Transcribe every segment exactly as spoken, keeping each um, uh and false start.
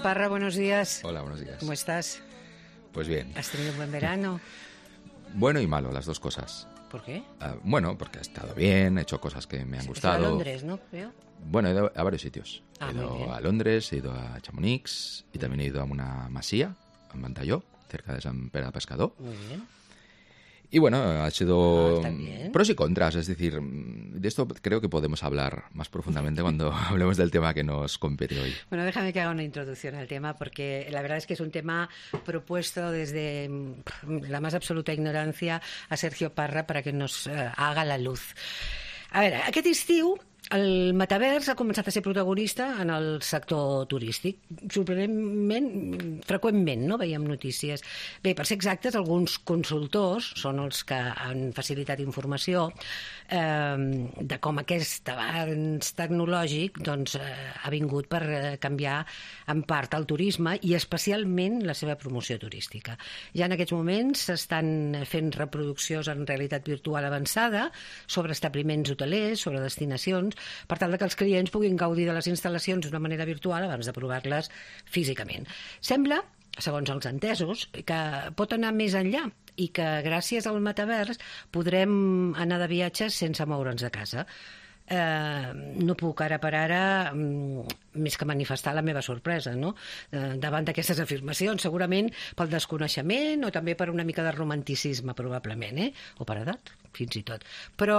Parra, buenos días. Hola, buenos días. ¿Cómo estás? Pues bien. ¿Has tenido un buen verano? Bueno y malo, las dos cosas. ¿Por qué? Uh, bueno, porque ha estado bien, he hecho cosas que me han Sí, gustado. a Londres, ¿no? Creo. Bueno, he ido a varios sitios. Ah, he muy ido bien. a Londres, he ido a Chamonix y también he ido a una masía, en Ventalló, cerca de San Pere de Pescador. Muy bien. Y bueno, ha sido Ah, está bien. pros y contras, es decir, de esto creo que podemos hablar más profundamente cuando hablemos del tema que nos compete hoy. Bueno, déjame que haga una introducción al tema, porque la verdad es que es un tema propuesto desde mm, la más absoluta ignorancia a Sergio Parra para que nos eh, haga la luz. A veure, aquest estiu el metavers ha començat a ser protagonista en el sector turístic. Sorprenentment, freqüentment, no? Veiem notícies. Bé, per ser exactes, alguns consultors són els que han facilitat informació eh, de com aquest avanç tecnològic doncs, eh, ha vingut per eh, canviar en part el turisme i especialment la seva promoció turística. Ja en aquests moments s'estan fent reproduccions en realitat virtual avançada sobre establiments hotelers, sobre destinacions, per tal que els clients puguin gaudir de les instal·lacions d'una manera virtual abans de provar-les físicament. Sembla, segons els entesos, que pot anar més enllà i que gràcies al metavers podrem anar de viatges sense moure'ns de casa. Eh, no puc ara per ara mm, més que manifestar la meva sorpresa, no? eh, davant d'aquestes afirmacions, segurament pel desconeixement o també per una mica de romanticisme probablement, eh? O per edat, fins i tot. Però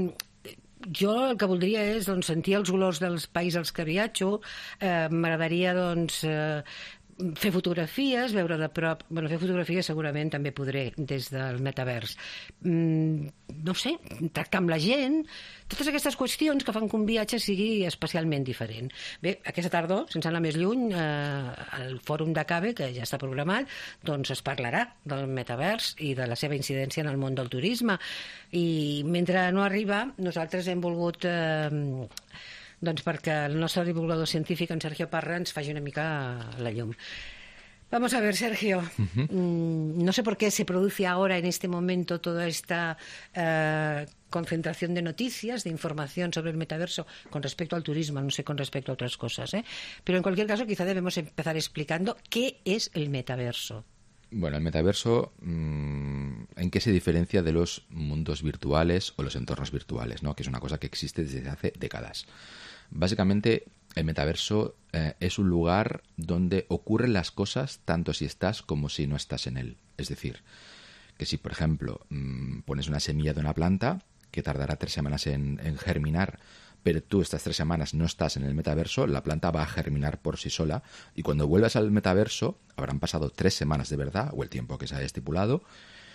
jo el que voldria és doncs, sentir els olors dels països als que viatjo. eh, m'agradaria doncs, eh, fer fotografies, veure de prop... Bueno, fer fotografies segurament també podré des del metavers. Mm, no sé, tractar amb la gent, totes aquestes qüestions que fan que un viatge sigui especialment diferent. Bé, aquesta tardor, sense anar més lluny, eh, al Fòrum de Cabe, que ja està programat, doncs es parlarà del metavers i de la seva incidència en el món del turisme. I mentre no arriba, nosaltres hem volgut... Eh, doncs perquè el nostre divulgador científic, en Sergio Parra, ens faci una mica la llum. Vamos a ver, Sergio. Uh-huh. Mm, no sé por qué se produce ahora, en este momento, toda esta eh, concentración de noticias, de información sobre el metaverso con respecto al turismo, no sé con respecto a otras cosas, ¿eh? Pero en cualquier caso, quizá debemos empezar explicando qué es el metaverso. Bueno, el metaverso, ¿en qué se diferencia de los mundos virtuales o los entornos virtuales, ¿no? Que es una cosa que existe desde hace décadas. Básicamente, el metaverso eh, es un lugar donde ocurren las cosas tanto si estás como si no estás en él. Es decir, que si, por ejemplo, mmm, pones una semilla de una planta que tardará tres semanas en, en germinar, pero tú estas tres semanas no estás en el metaverso, la planta va a germinar por sí sola y cuando vuelvas al metaverso habrán pasado tres semanas de verdad, o el tiempo que se haya estipulado,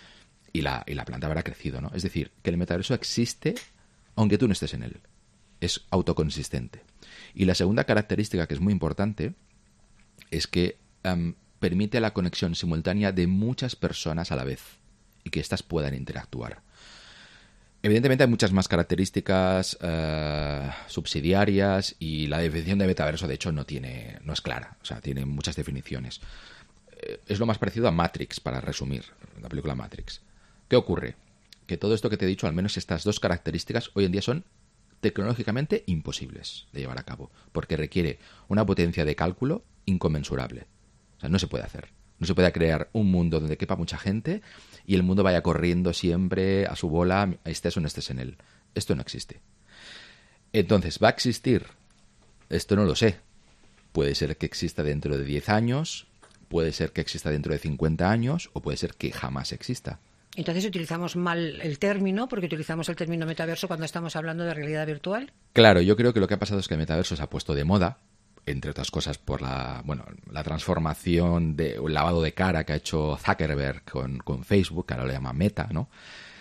y la, y la planta habrá crecido, ¿no? Es decir, que el metaverso existe aunque tú no estés en él. Es autoconsistente. Y la segunda característica que es muy importante es que um, permite la conexión simultánea de muchas personas a la vez y que éstas puedan interactuar. Evidentemente hay muchas más características uh, subsidiarias y la definición de metaverso de hecho no tiene no es clara, o sea, tiene muchas definiciones. Eh, es lo más parecido a Matrix, para resumir, la película Matrix. ¿Qué ocurre? Que todo esto que te he dicho, al menos estas dos características, hoy en día son tecnológicamente imposibles de llevar a cabo, porque requiere una potencia de cálculo inconmensurable. O sea, no se puede hacer. No se puede crear un mundo donde quepa mucha gente y el mundo vaya corriendo siempre a su bola, estés o no estés en él. Esto no existe. Entonces, ¿va a existir? Esto no lo sé. Puede ser que exista dentro de diez años, puede ser que exista dentro de cincuenta años o puede ser que jamás exista. Entonces utilizamos mal el término, porque utilizamos el término metaverso cuando estamos hablando de realidad virtual. Claro, yo creo que lo que ha pasado es que el metaverso se ha puesto de moda, entre otras cosas por la bueno la transformación, de, el lavado de cara que ha hecho Zuckerberg con, con Facebook, que ahora lo llama Meta, ¿no?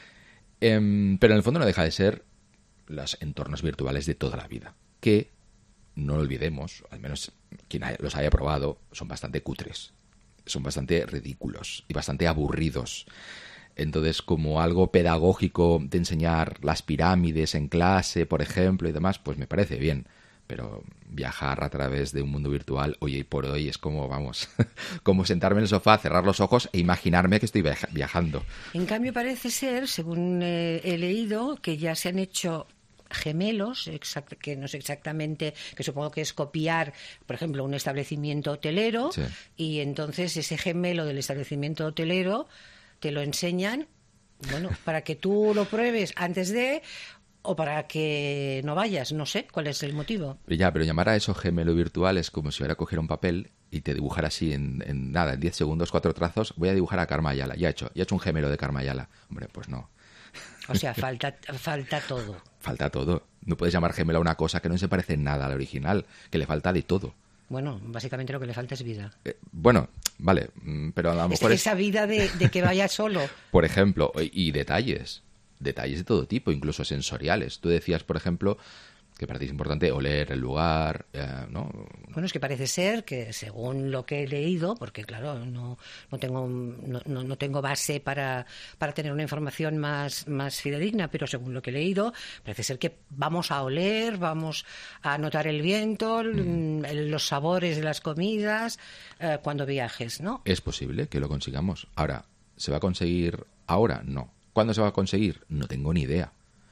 Eh, pero en el fondo no deja de ser los entornos virtuales de toda la vida, que, no lo olvidemos, al menos quien haya, los haya probado, son bastante cutres, son bastante ridículos y bastante aburridos. Entonces, como algo pedagógico de enseñar las pirámides en clase, por ejemplo, y demás, pues me parece bien. Pero viajar a través de un mundo virtual, hoy por hoy, es como, vamos, como sentarme en el sofá, cerrar los ojos e imaginarme que estoy viajando. En cambio, parece ser, según eh, he leído, que ya se han hecho gemelos, exact, que no sé exactamente, que supongo que es copiar, por ejemplo, un establecimiento hotelero, Sí. y entonces ese gemelo del establecimiento hotelero te lo enseñan, bueno, para que tú lo pruebes antes de, o para que no vayas, no sé cuál es el motivo. Ya, pero llamar a eso gemelo virtual es como si ahora cogiera un papel y te dibujara así en, en nada, en diez segundos, cuatro trazos, voy a dibujar a Karma Ayala. Ya he hecho, ya he hecho un gemelo de Karma Ayala. Hombre, pues no. O sea, falta, falta todo. Falta todo. No puedes llamar gemelo a una cosa que no se parece en nada al original, que le falta de todo. Bueno, básicamente lo que le falta es vida. Eh, bueno, vale, mm, pero a lo Es, mejor es, esa vida de, de que vaya solo. por ejemplo, y, y detalles, detalles de todo tipo, incluso sensoriales. Tú decías, por ejemplo, que para ti es importante oler el lugar, eh, ¿no? Bueno, es que parece ser que, según lo que he leído, porque claro, no, no tengo no, no, no tengo base para, para tener una información más, más fidedigna, pero según lo que he leído, parece ser que vamos a oler, vamos a notar el viento, mm. los sabores de las comidas, eh, cuando viajes, ¿no? Es posible que lo consigamos. Ahora, ¿se va a conseguir ahora? No. ¿Cuándo se va a conseguir? No tengo ni idea.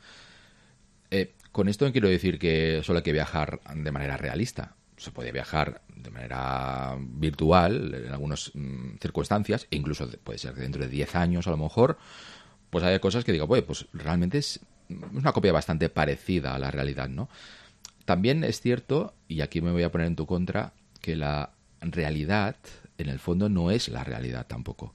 Eh, con esto no quiero decir que solo hay que viajar de manera realista. Se puede viajar de manera virtual en algunas mmm, circunstancias, e incluso puede ser que dentro de diez años a lo mejor, pues haya cosas que digo, pues realmente es una copia bastante parecida a la realidad, ¿no? También es cierto, y aquí me voy a poner en tu contra, que la realidad, en el fondo, no es la realidad tampoco.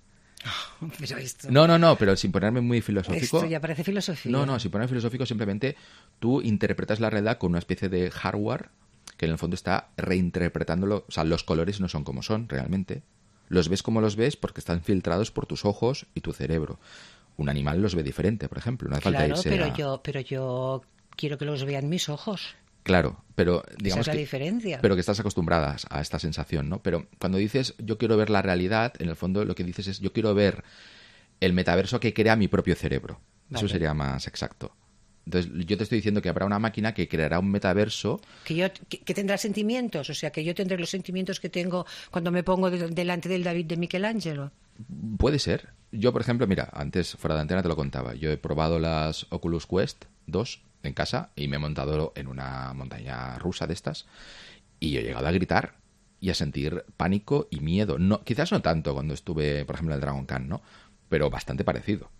Pero esto, no, no, no, pero sin ponerme muy filosófico. Esto ya parece filosofía. No, no, sin ponerme filosófico, simplemente tú interpretas la realidad con una especie de hardware que en el fondo está reinterpretándolo. O sea, los colores no son como son realmente. Los ves como los ves porque están filtrados por tus ojos y tu cerebro. Un animal los ve diferente, por ejemplo. No hace claro, falta irse pero a... yo, pero yo quiero que los vean mis ojos. Claro, pero digamos Esa es la que, diferencia. Pero que estás acostumbrada a esta sensación, ¿no? Pero cuando dices yo quiero ver la realidad, en el fondo lo que dices es yo quiero ver el metaverso que crea mi propio cerebro. Vale. Eso sería más exacto. Entonces, yo te estoy diciendo que habrá una máquina que creará un metaverso... Que, yo, que, que tendrá sentimientos, o sea, que yo tendré los sentimientos que tengo cuando me pongo de, delante del David de Michelangelo. Puede ser. Yo, por ejemplo, mira, antes fuera de antena te lo contaba. Yo he probado las Oculus Quest dos en casa y me he montado en una montaña rusa de estas y he llegado a gritar y a sentir pánico y miedo. No, quizás no tanto cuando estuve, por ejemplo, en el Dragon Khan, ¿no? Pero bastante parecido.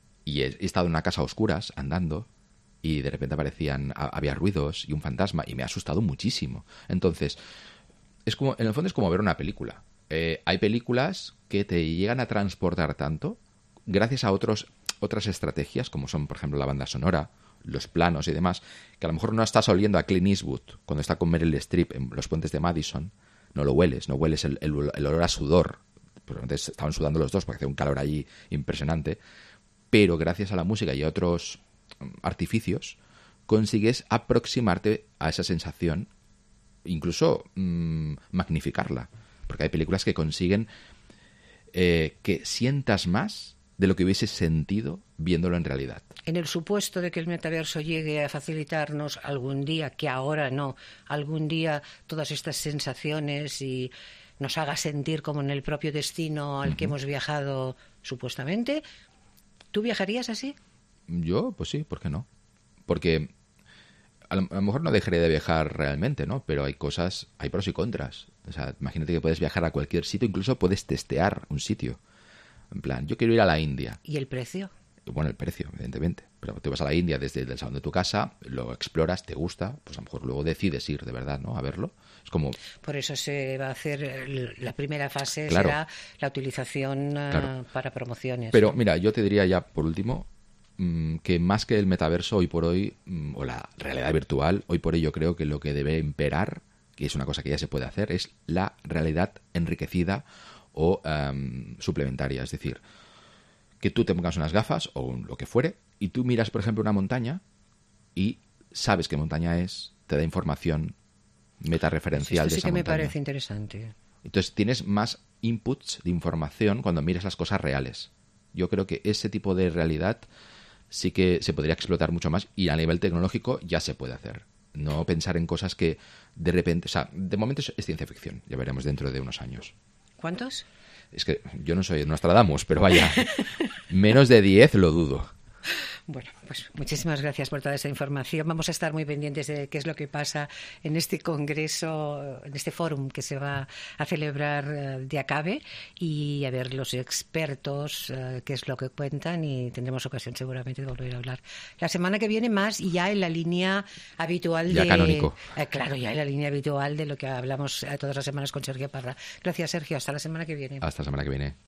Y he, he estado en una casa a oscuras, andando, y de repente aparecían, a, había ruidos y un fantasma, y me ha asustado muchísimo. Entonces, es como, en el fondo es como ver una película. Eh, hay películas que te llegan a transportar tanto gracias a otros, otras estrategias, como son, por ejemplo, la banda sonora, los planos y demás, que a lo mejor no estás oliendo a Clint Eastwood cuando está con Meryl Streep en los puentes de Madison, no lo hueles, no hueles el, el, el olor a sudor, porque estaban sudando los dos porque hacía un calor allí impresionante, pero gracias a la música y a otros artificios consigues aproximarte a esa sensación, incluso mmm, magnificarla, porque hay películas que consiguen eh, que sientas más de lo que hubieses sentido viéndolo en realidad. En el supuesto de que el metaverso llegue a facilitarnos algún día, que ahora no, algún día todas estas sensaciones y nos haga sentir como en el propio destino al uh-huh. que hemos viajado supuestamente, ¿tú viajarías así? Yo, pues sí, ¿por qué no? Porque a lo, a lo mejor no dejaré de viajar realmente, ¿no? Pero hay cosas, hay pros y contras. O sea, imagínate que puedes viajar a cualquier sitio, incluso puedes testear un sitio. En plan, yo quiero ir a la India. ¿Y el precio? Bueno, el precio, evidentemente. Pero te vas a la India desde el salón de tu casa, lo exploras, te gusta, pues a lo mejor luego decides ir de verdad, ¿no? A verlo. Es como... Por eso se va a hacer, la primera fase claro. será la utilización claro. uh, para promociones. Pero ¿no? mira, yo te diría ya por último mmm, que más que el metaverso hoy por hoy, mmm, o la realidad virtual, hoy por hoy yo creo que lo que debe imperar, que es una cosa que ya se puede hacer, es la realidad enriquecida o um, suplementaria. Es decir, que tú te pongas unas gafas o lo que fuere y tú miras, por ejemplo, una montaña y sabes qué montaña es, te da información metareferencial pues de esa esa montaña. Esto sí que me parece interesante. Entonces tienes más inputs de información cuando miras las cosas reales. Yo creo que ese tipo de realidad sí que se podría explotar mucho más y a nivel tecnológico ya se puede hacer. No pensar en cosas que de repente... O sea, de momento es, es ciencia ficción. Ya veremos dentro de unos años. ¿Cuántos? Es que yo no soy Nostradamus, pero vaya, menos de diez lo dudo. Bueno, pues muchísimas gracias por toda esta información. Vamos a estar muy pendientes de qué es lo que pasa en este congreso, en este fórum que se va a celebrar uh, de acabe, y a ver los expertos uh, qué es lo que cuentan, y tendremos ocasión seguramente de volver a hablar la semana que viene más, y ya en la línea habitual ya de... canónico. Eh, claro, ya en la línea habitual de lo que hablamos eh, todas las semanas con Sergio Parra. Gracias, Sergio. Hasta la semana que viene. Hasta la semana que viene.